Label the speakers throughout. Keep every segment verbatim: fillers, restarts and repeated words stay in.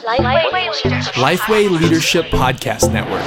Speaker 1: Lifeway Leadership.
Speaker 2: Lifeway Leadership Podcast Network.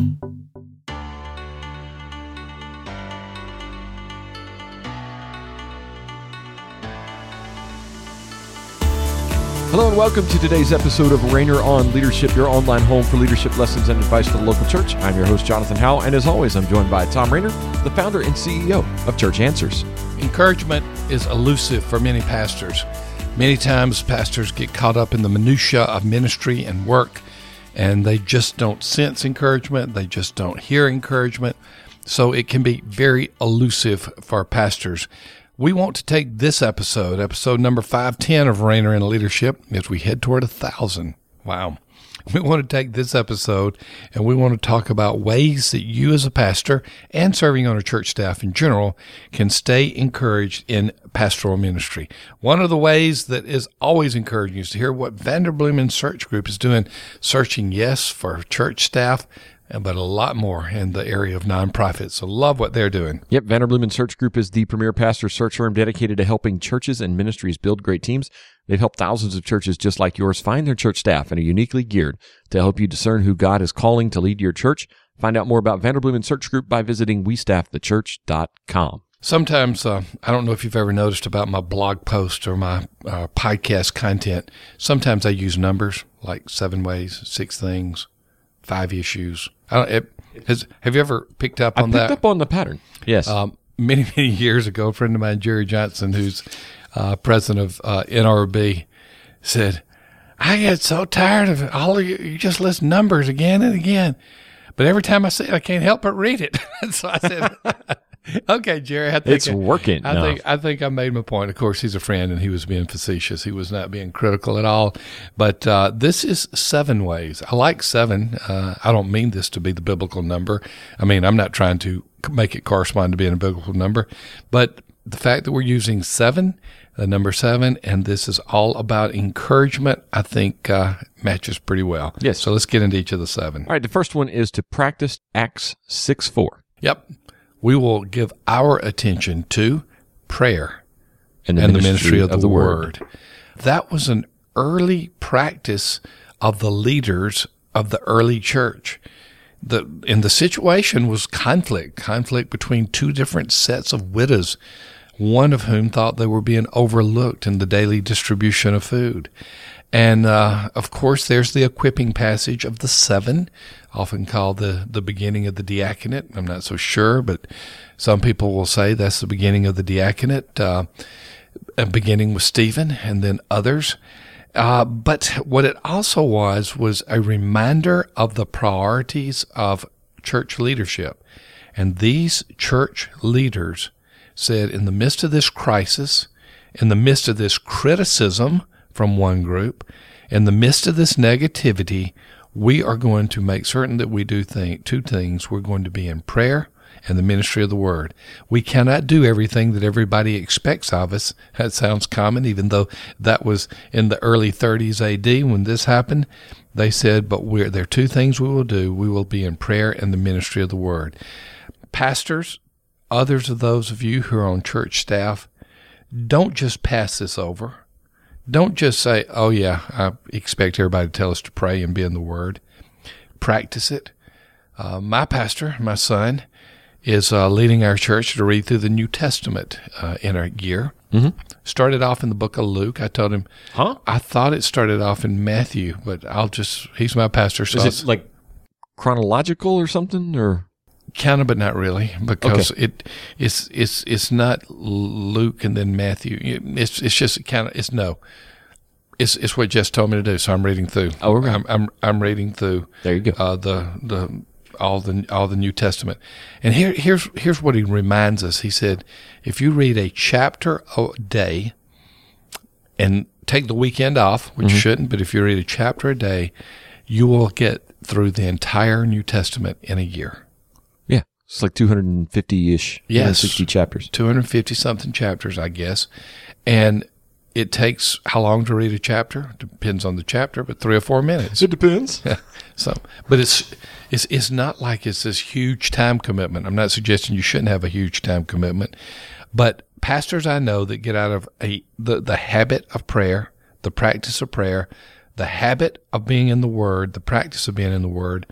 Speaker 3: Hello and welcome to today's episode of Rainer on Leadership, your online home for leadership lessons and advice for the local church. I'm your host, Jonathan Howell, and as always, I'm joined by Tom Rainer, the founder and C E O of Church Answers.
Speaker 4: Encouragement is elusive for many pastors. Many times pastors get caught up in the minutia of ministry and work, and they just don't sense encouragement. They just don't hear encouragement. So it can be very elusive for pastors. We want to take this episode, episode number five ten of Rainer in Leadership, as we head toward a thousand. Wow. We want to take this episode and we want to talk about ways that you as a pastor and serving on a church staff in general can stay encouraged in pastoral ministry. One of the ways that is always encouraging is to hear what Vanderbloemen Search Group is doing, searching, yes, for church staff, but a lot more in the area of nonprofits. So love what they're doing.
Speaker 3: Yep, Vanderbloemen Search Group is the premier pastor search firm dedicated to helping churches and ministries build great teams. They've helped thousands of churches just like yours find their church staff and are uniquely geared to help you discern who God is calling to lead your church. Find out more about Vanderbloemen Search Group by visiting we staff the church dot com.
Speaker 4: Sometimes, uh, I don't know if you've ever noticed about my blog post or my uh, podcast content, sometimes I use numbers like seven ways, six things, five issues. I don't, it, has, have you ever picked up on
Speaker 3: I
Speaker 4: that?
Speaker 3: picked up on the pattern, yes.
Speaker 4: Um, many, many years ago, a friend of mine, Jerry Johnson, who's uh, president of uh, N R B, said, I get so tired of all of you, you just list numbers again and again. But every time I see it, I can't help but read it. So I said, okay, Jerry, I think
Speaker 3: it's
Speaker 4: I,
Speaker 3: working.
Speaker 4: I
Speaker 3: no.
Speaker 4: think I think I made my point. Of course, he's a friend, and he was being facetious. He was not being critical at all. But uh, this is seven ways. I like seven. Uh, I don't mean this to be the biblical number. I mean, I'm not trying to make it correspond to being a biblical number. But the fact that we're using seven, the number seven, and this is all about encouragement, I think uh, matches pretty well.
Speaker 3: Yes.
Speaker 4: So let's get into each of the seven.
Speaker 3: All right, the first one is to practice Acts six four.
Speaker 4: Yep. We will give our attention to prayer
Speaker 3: And the,
Speaker 4: and
Speaker 3: ministry,
Speaker 4: the ministry of,
Speaker 3: of
Speaker 4: the,
Speaker 3: the
Speaker 4: word.
Speaker 3: word.
Speaker 4: That was an early practice of the leaders of the early church. The, and the situation was conflict, conflict between two different sets of widows, one of whom thought they were being overlooked in the daily distribution of food. And, uh, of course, there's the equipping passage of the seven, often called the, the beginning of the diaconate. I'm not so sure, but some people will say that's the beginning of the diaconate, uh, beginning with Stephen and then others. Uh, but what it also was, was a reminder of the priorities of church leadership. And these church leaders said, in the midst of this crisis, in the midst of this criticism from one group, in the midst of this negativity, we are going to make certain that we do think, two things. We're going to be in prayer and the ministry of the word. We cannot do everything that everybody expects of us. That sounds common, even though that was in the early thirties A D when this happened. They said, but we're, there are two things we will do. We will be in prayer and the ministry of the word. Pastors, others of those of you who are on church staff, don't just pass this over. Don't just say, oh, yeah, I expect everybody to tell us to pray and be in the Word. Practice it. Uh, my pastor, my son, is uh, leading our church to read through the New Testament uh, in a year. Mm-hmm. Started off in the book of Luke. I told him,
Speaker 3: huh?
Speaker 4: I thought it started off in Matthew, but I'll just, he's my pastor. So
Speaker 3: Is it like chronological or something, or?
Speaker 4: Kind of, but not really, because
Speaker 3: Okay.
Speaker 4: it it's it's it's not Luke and then Matthew. It's it's just kind of it's no, it's it's what Jess told me to do. So I'm reading through.
Speaker 3: Oh, okay.
Speaker 4: I'm I'm I'm reading through.
Speaker 3: There you go.
Speaker 4: Uh, the the all the all the New Testament, and here here's here's what he reminds us. He said, if you read a chapter a day, and take the weekend off, which
Speaker 3: Mm-hmm.
Speaker 4: you shouldn't, but if you read a chapter a day, you will get through the entire New Testament in a year.
Speaker 3: Yeah, it's like two hundred fifty-ish,
Speaker 4: Yes.
Speaker 3: two hundred sixty chapters.
Speaker 4: two hundred fifty something chapters, I guess. And it takes how long to read a chapter? Depends on the chapter, but three or four minutes.
Speaker 3: It depends.
Speaker 4: So, but it's it's it's not like it's this huge time commitment. I'm not suggesting you shouldn't have a huge time commitment, but pastors I know that get out of a the, the habit of prayer, the practice of prayer, the habit of being in the Word, the practice of being in the Word,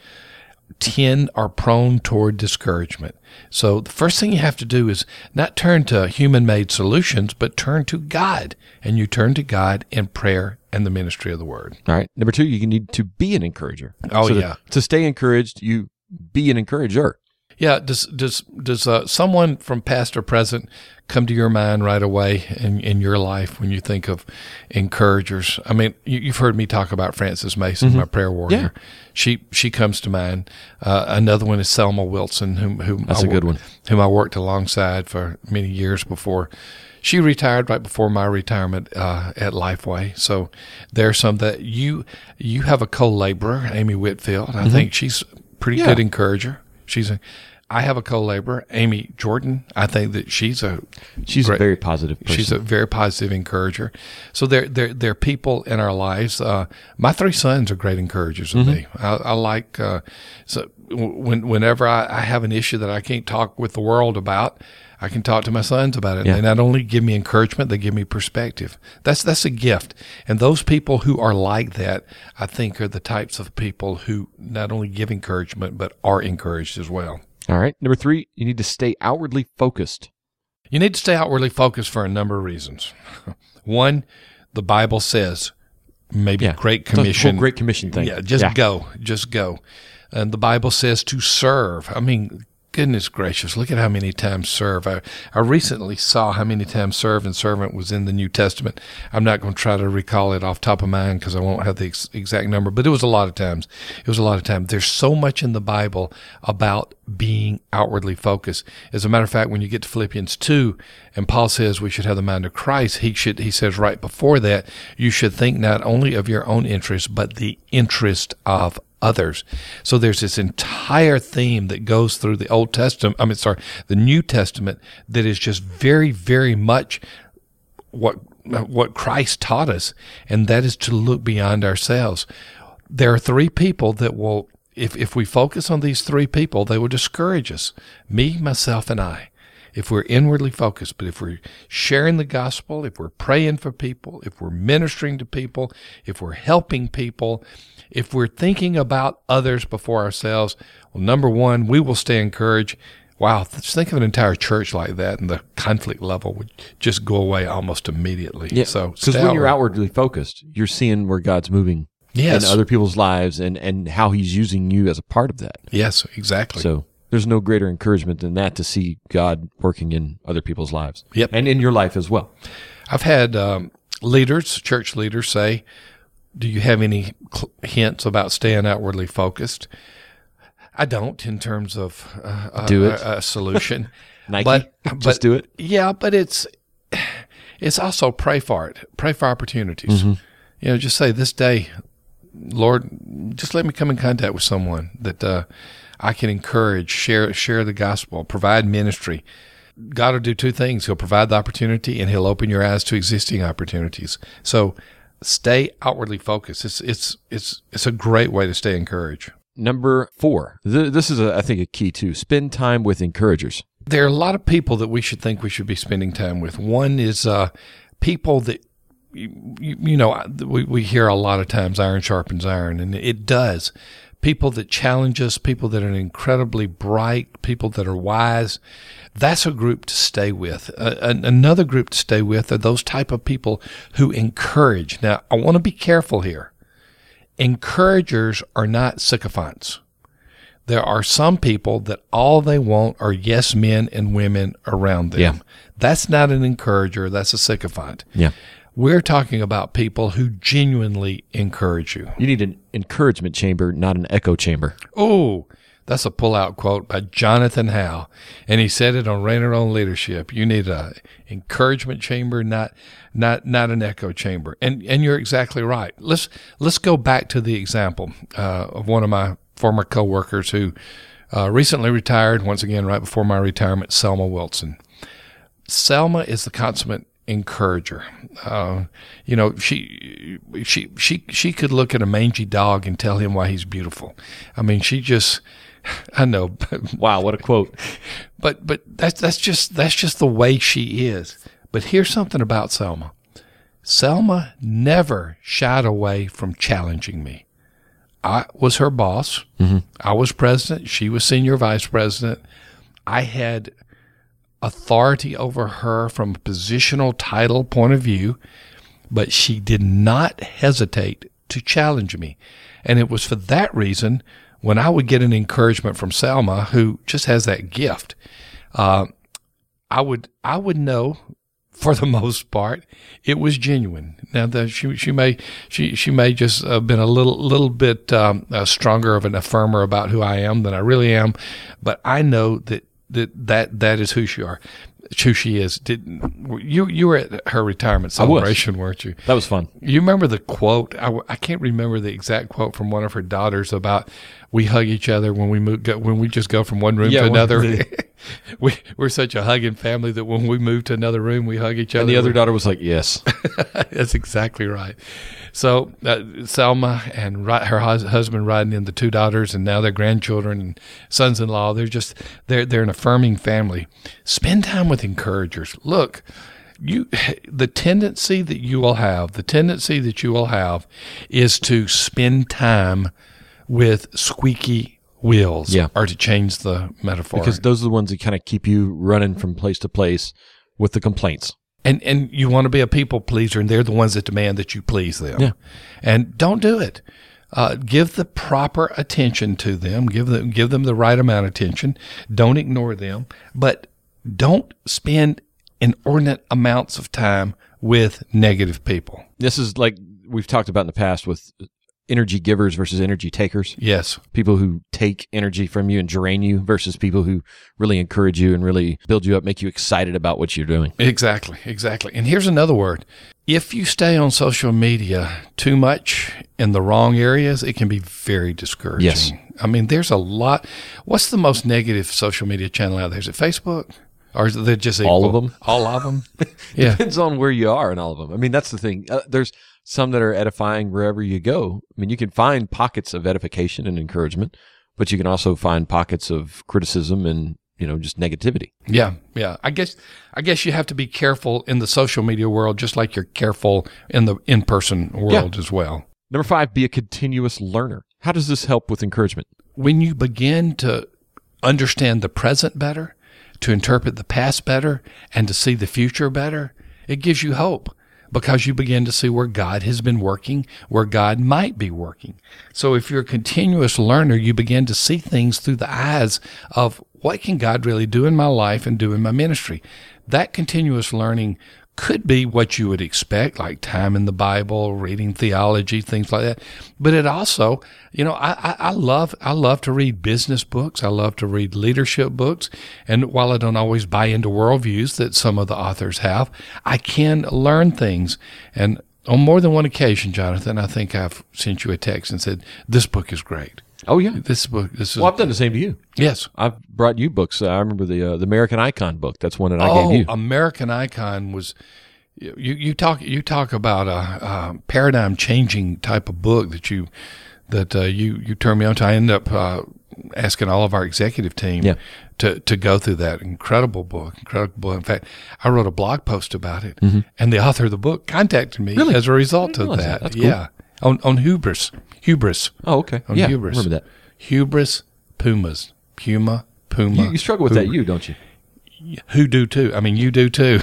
Speaker 4: tend are prone toward discouragement. So the first thing you have to do is not turn to human-made solutions, but turn to God. And you turn to God in prayer and the ministry of the Word.
Speaker 3: All right. Number two, you need to be an encourager.
Speaker 4: Oh,
Speaker 3: so
Speaker 4: yeah.
Speaker 3: To, to stay encouraged, you be an encourager.
Speaker 4: Yeah. Does does does uh, someone from past or present come to your mind right away in, in your life when you think of encouragers? I mean, you, you've heard me talk about Frances Mason, mm-hmm. my prayer warrior. Yeah. She she comes to mind. Uh, another one is Selma Wilson, whom whom
Speaker 3: That's
Speaker 4: I
Speaker 3: a good
Speaker 4: worked,
Speaker 3: one.
Speaker 4: whom I worked alongside for many years before. She retired right before my retirement uh, at Lifeway. So there's some that you you have a co-laborer, Amy Whitfield. I mm-hmm. think she's a pretty yeah. good encourager. She's a, I have a co-laborer, Amy Jordan. I think that she's a
Speaker 3: she's
Speaker 4: great,
Speaker 3: a very positive person.
Speaker 4: She's a very positive encourager. So there there there are people in our lives. Uh, my three sons are great encouragers of mm-hmm. me. I, I like uh, so when whenever I, I have an issue that I can't talk with the world about, I can talk to my sons about it. Yeah. They not only give me encouragement, they give me perspective. That's that's a gift. And those people who are like that, I think, are the types of people who not only give encouragement, but are encouraged as well.
Speaker 3: All right. Number three, you need to stay outwardly focused.
Speaker 4: You need to stay outwardly focused for a number of reasons. One, the Bible says, maybe
Speaker 3: yeah.
Speaker 4: Great Commission.
Speaker 3: Great Commission thing.
Speaker 4: Yeah, just yeah. go. Just go. And the Bible says to serve. I mean, goodness gracious, look at how many times serve. I, I recently saw how many times serve and servant was in the New Testament. I'm not going to try to recall it off the top of my mind because I won't have the ex- exact number, but it was a lot of times. It was a lot of times. There's so much in the Bible about being outwardly focused. As a matter of fact, when you get to Philippians two, and Paul says we should have the mind of Christ, he should. He says right before that, you should think not only of your own interest, but the interest of others. So there's this entire theme that goes through the Old Testament, I mean, sorry, the New Testament that is just very, very much what what Christ taught us, and that is to look beyond ourselves. There are three people that will, if, if we focus on these three people, they will discourage us, me, myself, and I. If we're inwardly focused, but if we're sharing the gospel, if we're praying for people, if we're ministering to people, if we're helping people, if we're thinking about others before ourselves, well, number one, we will stay encouraged. Wow, just think of an entire church like that, and the conflict level would just go away almost immediately.
Speaker 3: Yeah,
Speaker 4: so
Speaker 3: because when you're outwardly focused, you're seeing where God's moving
Speaker 4: yes.
Speaker 3: in other people's lives and, and how he's using you as a part of that.
Speaker 4: Yes, exactly.
Speaker 3: So there's no greater encouragement than that to see God working in other people's lives.
Speaker 4: Yep.
Speaker 3: And in your life as well.
Speaker 4: I've had um, leaders, church leaders say, do you have any cl- hints about staying outwardly focused? I don't in terms of uh,
Speaker 3: do
Speaker 4: a,
Speaker 3: it.
Speaker 4: a, a solution.
Speaker 3: Nike,
Speaker 4: but,
Speaker 3: just
Speaker 4: but,
Speaker 3: do it.
Speaker 4: Yeah, but it's it's also pray for it. Pray for opportunities.
Speaker 3: Mm-hmm.
Speaker 4: You know, just say this day, Lord, just let me come in contact with someone that uh, I can encourage, share share the gospel, provide ministry. God will do two things. He'll provide the opportunity, and he'll open your eyes to existing opportunities. So stay outwardly focused. It's it's it's it's a great way to stay encouraged.
Speaker 3: Number four. Th- this is, a, I think, a key too. Spend time with encouragers.
Speaker 4: There are a lot of people that we should think we should be spending time with. One is uh, people that, you, you know, we, we hear a lot of times iron sharpens iron, and it does. People that challenge us, people that are incredibly bright, people that are wise. That's a group to stay with. Uh, another group to stay with are those type of people who encourage. Now, I want to be careful here. Encouragers are not sycophants. There are some people that all they want are yes men and women around them.
Speaker 3: Yeah.
Speaker 4: That's not an encourager. That's a sycophant.
Speaker 3: Yeah.
Speaker 4: We're talking about people who genuinely encourage you.
Speaker 3: You need an encouragement chamber, not an echo chamber.
Speaker 4: Oh, that's a pull-out quote by Jonathan Howe, and he said it on Rainer on Leadership. You need a encouragement chamber, not not not an echo chamber. And and you're exactly right. Let's let's go back to the example uh, of one of my former coworkers who uh, recently retired. Once again, right before my retirement, Selma Wilson. Selma is the consummate encourager. Uh, you know, she she she she could look at a mangy dog and tell him why he's beautiful. I mean, she just. I know.
Speaker 3: Wow, what a quote.
Speaker 4: But but that's that's just that's just the way she is. But here's something about Selma. Selma never shied away from challenging me. I was her boss. Mm-hmm. I was president. She was senior vice president. I had authority over her from a positional title point of view, but she did not hesitate to challenge me. And it was for that reason when I would get an encouragement from Selma, who just has that gift, uh, I would I would know, for the most part, it was genuine. Now, the, she she may she she may just have been a little little bit um, uh, stronger of an affirmer about who I am than I really am, but I know that that that, that is who she are. Who she is. Did you you were at her retirement celebration, weren't you?
Speaker 3: That was fun.
Speaker 4: You remember the quote? I, I can't remember the exact quote from one of her daughters about we hug each other when we move go, when we just go from one room
Speaker 3: yeah,
Speaker 4: to another.
Speaker 3: The,
Speaker 4: we we're such a hugging family that when we move to another room, we hug each other.
Speaker 3: And the other daughter was like, "Yes,
Speaker 4: that's exactly right." So uh, Selma and ri- her hus- husband riding in the two daughters, and now their grandchildren and sons-in-law. They're just they're they're an affirming family. Spend time with encouragers. Look, you the tendency that you will have, the tendency that you will have, is to spend time with squeaky wheels.
Speaker 3: Yeah.
Speaker 4: Or to change the metaphor,
Speaker 3: because those are the ones that kind of keep you running from place to place with the complaints.
Speaker 4: And and you want to be a people pleaser, and they're the ones that demand that you please them.
Speaker 3: Yeah.
Speaker 4: And don't do it. Uh, give the proper attention to them. Give them give them the right amount of attention. Don't ignore them, but don't spend inordinate amounts of time with negative people.
Speaker 3: This is like we've talked about in the past with energy givers versus energy takers.
Speaker 4: Yes.
Speaker 3: People who take energy from you and drain you versus people who really encourage you and really build you up, make you excited about what you're doing.
Speaker 4: Exactly, exactly. And here's another word. If you stay on social media too much in the wrong areas, it can be very discouraging.
Speaker 3: Yes.
Speaker 4: I mean, there's a lot. What's the most negative social media channel out there? Is it Facebook? Or is it just equal?
Speaker 3: All of them?
Speaker 4: All of them? Yeah.
Speaker 3: Depends on where you are in all of them. I mean, that's the thing. Uh, there's some that are edifying wherever you go. I mean, you can find pockets of edification and encouragement, but you can also find pockets of criticism and, you know, just negativity.
Speaker 4: Yeah, yeah. I guess I guess you have to be careful in the social media world, just like you're careful in the in-person world
Speaker 3: Yeah.
Speaker 4: as well.
Speaker 3: Number five, be a continuous learner. How does this help with encouragement?
Speaker 4: When you begin to understand the present better, to interpret the past better, and to see the future better, it gives you hope because you begin to see where God has been working, where God might be working. So if you're a continuous learner, you begin to see things through the eyes of what can God really do in my life and do in my ministry. That continuous learning could be what you would expect, like time in the Bible, reading theology, things like that. But it also, you know, I, I, I love I love to read business books. I love to read leadership books. And while I don't always buy into worldviews that some of the authors have, I can learn things. And on more than one occasion, Jonathan, I think I've sent you a text and said, this book is great.
Speaker 3: Oh, yeah.
Speaker 4: This book, this is.
Speaker 3: Well, I've done the same to you.
Speaker 4: Yes.
Speaker 3: I've brought you books. I remember the uh, the American Icon book. That's one that I
Speaker 4: oh,
Speaker 3: gave you.
Speaker 4: American Icon was. You, you talk you talk about a, a paradigm changing type of book that you that uh, you you turned me on to. I ended up uh, asking all of our executive team
Speaker 3: Yeah.
Speaker 4: to to go through that incredible book. Incredible book. In fact, I wrote a blog post about it, and the author of the book contacted me
Speaker 3: Really?
Speaker 4: as a result
Speaker 3: I didn't
Speaker 4: of
Speaker 3: realize
Speaker 4: that.
Speaker 3: that. That's cool.
Speaker 4: Yeah, on on hubris, hubris.
Speaker 3: Oh, okay.
Speaker 4: On
Speaker 3: Yeah,
Speaker 4: hubris.
Speaker 3: remember that.
Speaker 4: Hubris, pumas, puma, puma.
Speaker 3: You, you struggle with that, you, don't you?
Speaker 4: Who do too? I mean, you do too.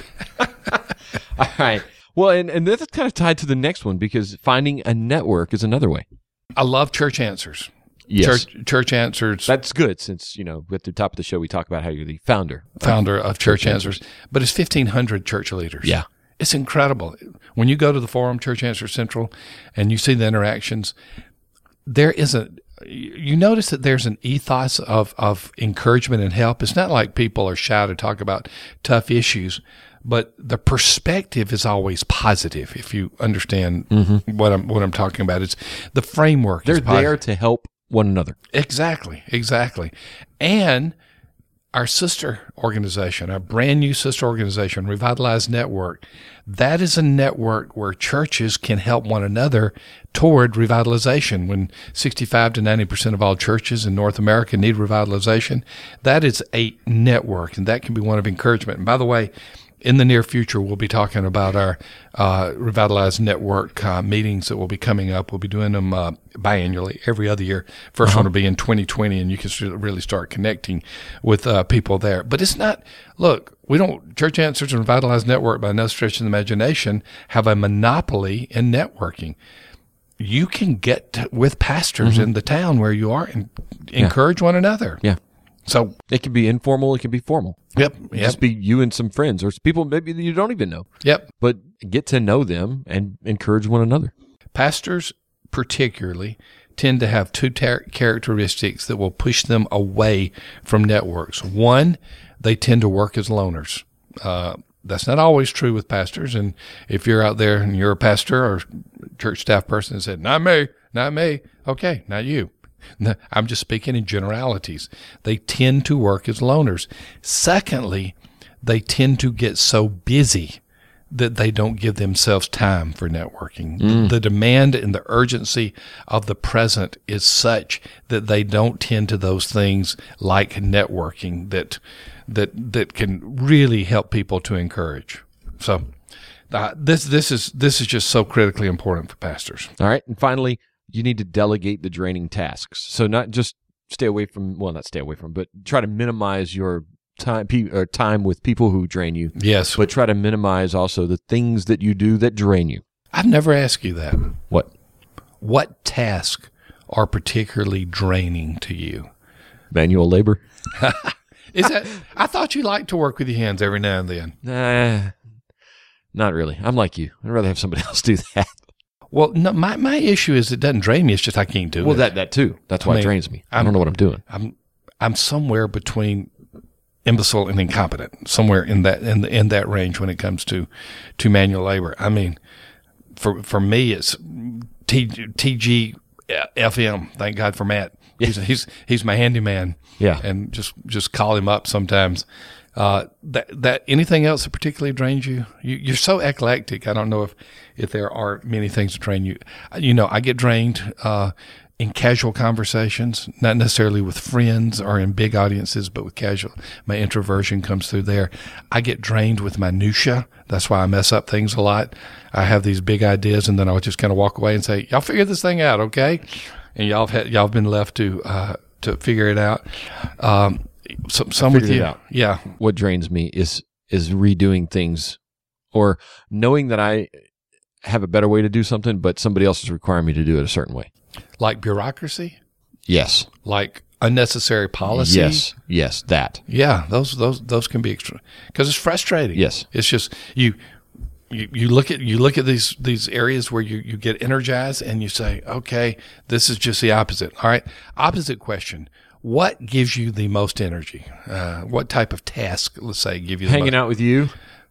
Speaker 3: All right. Well, and, and that's kind of tied to the next one because finding a network is another way.
Speaker 4: I love Church Answers.
Speaker 3: Yes.
Speaker 4: Church, Church Answers.
Speaker 3: That's good since, you know, at the top of the show, we talk about how you're the founder.
Speaker 4: Founder of Church Answers. But it's fifteen hundred church leaders.
Speaker 3: Yeah.
Speaker 4: It's incredible. When you go to the forum, Church Answers Central, and you see the interactions, there is a, you notice that there's an ethos of, of encouragement and help. It's not like people are shy to talk about tough issues, but the perspective is always positive. If you understand mm-hmm. what I'm what I'm talking about, it's the framework.
Speaker 3: They're
Speaker 4: is positive.
Speaker 3: there to help one another.
Speaker 4: Exactly, exactly. And our sister organization, our brand new sister organization, Revitalize Network, that is a network where churches can help one another toward revitalization. When sixty-five to ninety percent of all churches in North America need revitalization, that is a network, and that can be one of encouragement. And by the way, in the near future, we'll be talking about our uh, Revitalized Network uh, meetings that will be coming up. We'll be doing them uh, biannually, every other year. First uh-huh. one will be in twenty twenty, and you can really start connecting with uh, people there. But it's not, look, we don't, Church Answers and Revitalized Network, by no stretch of the imagination, have a monopoly in networking. You can get to, with pastors mm-hmm. in the town where you are and encourage yeah. one another.
Speaker 3: Yeah.
Speaker 4: So
Speaker 3: it can be informal, it can be formal.
Speaker 4: Yep, yep.
Speaker 3: Just be you and some friends or people maybe that you don't even know.
Speaker 4: Yep.
Speaker 3: But get to know them and encourage one another.
Speaker 4: Pastors particularly tend to have two ter- characteristics that will push them away from networks. One, they tend to work as loners. Uh, that's not always true with pastors. And if you're out there and you're a pastor or church staff person and said, not me, not me, okay, not you. I'm just speaking in generalities. They tend to work as loners. Secondly, they tend to get so busy that they don't give themselves time for networking. Mm. The, the demand and the urgency of the present is such that they don't tend to those things like networking that that that can really help people to encourage. So uh, this this is this is just so critically important for pastors.
Speaker 3: All right, and finally, you need to delegate the draining tasks. So not just stay away from, well, not stay away from, but try to minimize your time or time with people who drain you.
Speaker 4: Yes.
Speaker 3: But try to minimize also the things that you do that drain you.
Speaker 4: I've never asked you that.
Speaker 3: What?
Speaker 4: What tasks are particularly draining to you?
Speaker 3: Manual labor.
Speaker 4: Is that? I thought you liked to work with your hands every now and then.
Speaker 3: Nah, not really. I'm like you. I'd rather have somebody else do that.
Speaker 4: Well, no, my, my issue is it doesn't drain me. It's just I can't do
Speaker 3: well,
Speaker 4: it.
Speaker 3: Well, that that too. That's why I mean, it drains me. I'm, I don't know what I'm doing.
Speaker 4: I'm I'm somewhere between imbecile and incompetent, somewhere in that in the, in that range when it comes to to manual labor. I mean, for for me, it's T, TG F M. Thank God for Matt. Yeah. He's he's he's my handyman.
Speaker 3: Yeah,
Speaker 4: and just just call him up sometimes. Uh, that that anything else that particularly drains you? you? You're so eclectic. I don't know if, if there are many things that drain you. You know, I get drained uh, in casual conversations, not necessarily with friends or in big audiences, but with casual. My introversion comes through there. I get drained with minutia. That's why I mess up things a lot. I have these big ideas, and then I'll just kind of walk away and say, "Y'all figure this thing out, okay?" And y'all have had, y'all have been left to uh, to figure it out. Um, Some, some with you, yeah.
Speaker 3: What drains me is is redoing things, or knowing that I have a better way to do something, but somebody else is requiring me to do it a certain way.
Speaker 4: Like bureaucracy.
Speaker 3: Yes.
Speaker 4: Like unnecessary policy.
Speaker 3: Yes. Yes. That.
Speaker 4: Yeah. Those those those can be extra because it's frustrating.
Speaker 3: Yes.
Speaker 4: It's just you. You, you look at you look at these these areas where you, you get energized and you say, okay, this is just the opposite. All right. Opposite question. What gives you the most energy? Uh, what type of task, let's say, give you the
Speaker 3: hanging
Speaker 4: most,
Speaker 3: out with you?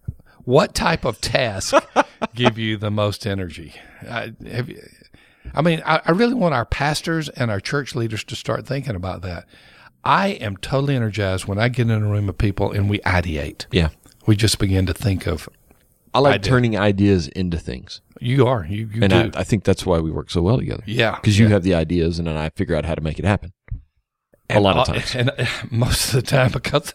Speaker 4: What type of task give you the most energy? I, have you, I mean, I, I really want our pastors and our church leaders to start thinking about that. I am totally energized when I get in a room of people and we ideate.
Speaker 3: Yeah,
Speaker 4: we just begin to think of.
Speaker 3: I like ideas. Turning ideas into things.
Speaker 4: You are, you, you
Speaker 3: and
Speaker 4: do.
Speaker 3: I, I think that's why we work so well together.
Speaker 4: Yeah,
Speaker 3: because you
Speaker 4: yeah.
Speaker 3: have the ideas, and then I figure out how to make it happen.
Speaker 4: And
Speaker 3: a lot of times.
Speaker 4: And most of the time, because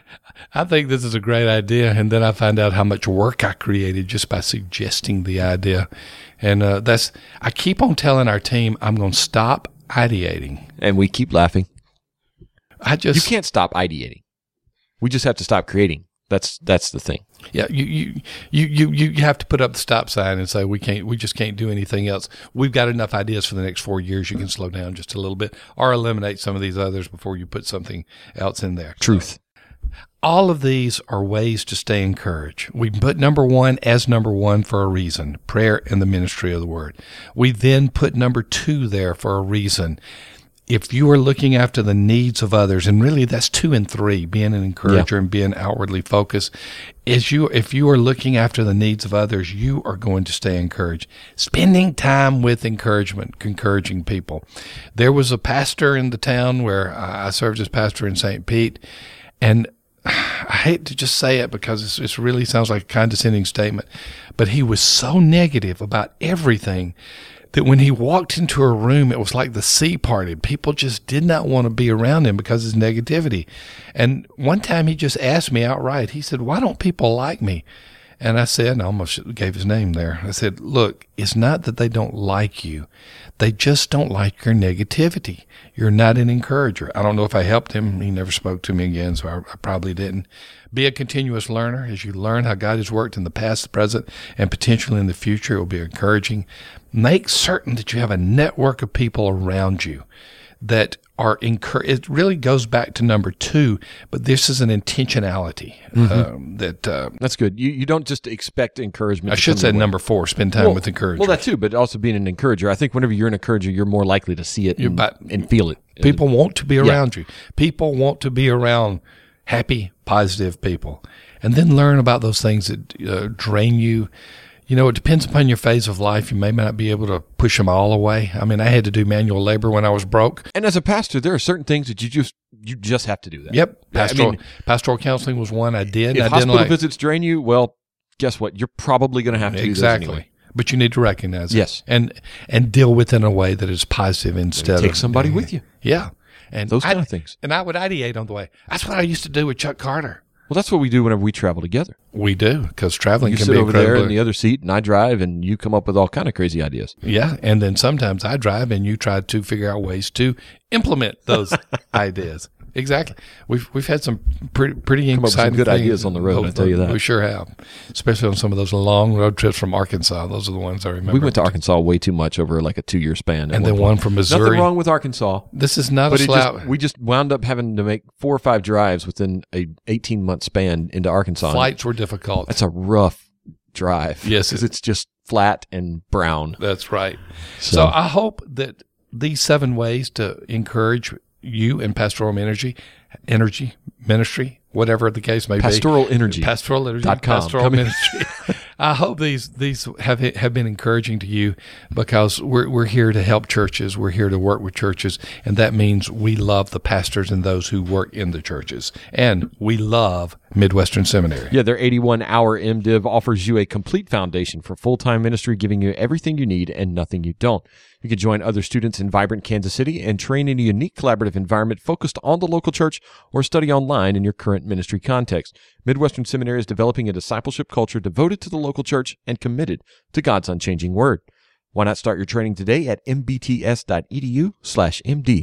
Speaker 4: I think this is a great idea, and then I find out how much work I created just by suggesting the idea. And uh, that's, I keep on telling our team, I'm going to stop ideating.
Speaker 3: And we keep laughing.
Speaker 4: I just.
Speaker 3: You can't stop ideating. We just have to stop creating. That's that's the thing.
Speaker 4: Yeah, you you, you, you you have to put up the stop sign and say we can't we just can't do anything else. We've got enough ideas for the next four years. You can slow down just a little bit or eliminate some of these others before you put something else in there.
Speaker 3: Truth.
Speaker 4: So, all of these are ways to stay encouraged. We put number one as number one for a reason, prayer and the ministry of the word. We then put number two there for a reason. If you are looking after the needs of others, and really that's two and three, being an encourager yeah. and being outwardly focused, is you if you are looking after the needs of others, you are going to stay encouraged. Spending time with encouragement, encouraging people. There was a pastor in the town where I served as pastor in Saint Pete, and I hate to just say it because it really sounds like a condescending statement, but he was so negative about everything that when he walked into a room, it was like the sea parted. People just did not want to be around him because of his negativity. And one time he just asked me outright, he said, "Why don't people like me?" And I said, and I almost gave his name there. I said, "Look, it's not that they don't like you. They just don't like your negativity. You're not an encourager." I don't know if I helped him. He never spoke to me again, so I, I probably didn't. Be a continuous learner. As you learn how God has worked in the past, the present, and potentially in the future, it will be encouraging. Make certain that you have a network of people around you that are encouraged. It really goes back to number two, but this is an intentionality mm-hmm. um, that uh,
Speaker 3: that's good. You you don't just expect encouragement.
Speaker 4: I should say number four, spend time
Speaker 3: well,
Speaker 4: with encouragers.
Speaker 3: Well, that too, but also being an encourager. I think whenever you're an encourager, you're more likely to see it and,
Speaker 4: but,
Speaker 3: and feel it.
Speaker 4: People want to be around
Speaker 3: yeah.
Speaker 4: you. People want to be around happy, positive people, and then learn about those things that uh, drain you. You know, it depends upon your phase of life. You may not be able to push them all away. I mean, I had to do manual labor when I was broke.
Speaker 3: And as a pastor, there are certain things that you just you just have to do that.
Speaker 4: Yep. Pastoral,
Speaker 3: I mean,
Speaker 4: pastoral counseling was one I did.
Speaker 3: If
Speaker 4: I
Speaker 3: hospital
Speaker 4: didn't like,
Speaker 3: visits drain you, well, guess what? You're probably going to have to
Speaker 4: exactly.
Speaker 3: do those anyway.
Speaker 4: But you need to recognize it.
Speaker 3: Yes.
Speaker 4: And and deal with it in a way that is positive instead
Speaker 3: Take
Speaker 4: of...
Speaker 3: somebody with you.
Speaker 4: Yeah. And
Speaker 3: those kind
Speaker 4: I,
Speaker 3: of things.
Speaker 4: And I would ideate on the way. That's what I used to do with Chuck Carter.
Speaker 3: Well, that's what we do whenever we travel together.
Speaker 4: We do, because traveling
Speaker 3: you
Speaker 4: can
Speaker 3: sit
Speaker 4: be
Speaker 3: over there
Speaker 4: incredibly...
Speaker 3: in the other seat, and I drive, and you come up with all kind of crazy ideas.
Speaker 4: Yeah, and then sometimes I drive, and you try to figure out ways to implement those ideas. Exactly. We've we've had some pretty pretty
Speaker 3: Come
Speaker 4: exciting
Speaker 3: up with some good
Speaker 4: things
Speaker 3: ideas on the road,
Speaker 4: over
Speaker 3: I tell you that.
Speaker 4: We sure have, especially on some of those long road trips from Arkansas. Those are the ones I remember.
Speaker 3: We went to Arkansas way too much over like a two-year span.
Speaker 4: And then one from Missouri.
Speaker 3: Nothing wrong with Arkansas.
Speaker 4: This is not
Speaker 3: But
Speaker 4: a
Speaker 3: it
Speaker 4: slap.
Speaker 3: just, we just wound up having to make four or five drives within a eighteen-month span into Arkansas.
Speaker 4: Flights were difficult.
Speaker 3: That's a rough drive.
Speaker 4: Yes,
Speaker 3: because it's just flat and brown.
Speaker 4: That's right.
Speaker 3: So,
Speaker 4: So I hope that these seven ways to encourage you in pastoral energy, energy ministry, whatever the case may
Speaker 3: pastoral
Speaker 4: be.
Speaker 3: Energy.
Speaker 4: Pastoral energy.
Speaker 3: Dot com.
Speaker 4: Pastoral
Speaker 3: Coming.
Speaker 4: ministry. I hope these these have have been encouraging to you, because we're we're here to help churches. We're here to work with churches, and that means we love the pastors and those who work in the churches, and we love Midwestern Seminary.
Speaker 3: Yeah, their eighty-one hour MDiv offers you a complete foundation for full-time ministry, giving you everything you need and nothing you don't. You can join other students in vibrant Kansas City and train in a unique collaborative environment focused on the local church, or study online in your current ministry context. Midwestern Seminary is developing a discipleship culture devoted to the local church and committed to God's unchanging word. Why not start your training today at mbts.edu slash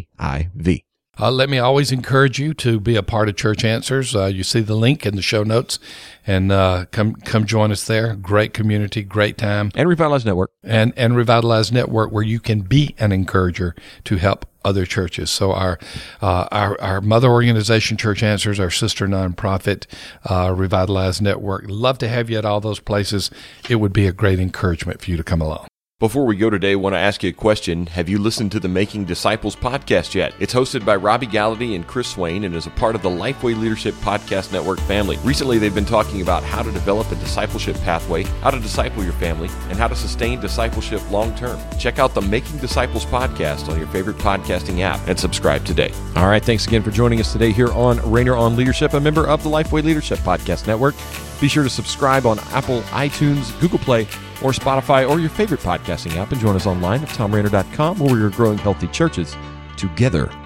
Speaker 3: MDIV.
Speaker 4: Uh, let me always encourage you to be a part of Church Answers. Uh, you see the link in the show notes, and uh, come come join us there. Great community, great time.
Speaker 3: And Revitalize Network.
Speaker 4: And, and Revitalize Network, where you can be an encourager to help other churches. So our uh, our, our mother organization, Church Answers, our sister nonprofit, uh, Revitalize Network. Love to have you at all those places. It would be a great encouragement for you to come along.
Speaker 3: Before we go today, I want to ask you a question. Have you listened to the Making Disciples podcast yet? It's hosted by Robbie Gallaty and Chris Swain and is a part of the Lifeway Leadership Podcast Network family. Recently, they've been talking about how to develop a discipleship pathway, how to disciple your family, and how to sustain discipleship long term. Check out the Making Disciples podcast on your favorite podcasting app and subscribe today. All right, thanks again for joining us today here on Rainer on Leadership, a member of the Lifeway Leadership Podcast Network. Be sure to subscribe on Apple, iTunes, Google Play, or Spotify, or your favorite podcasting app, and join us online at tom rainer dot com, where we are growing healthy churches together.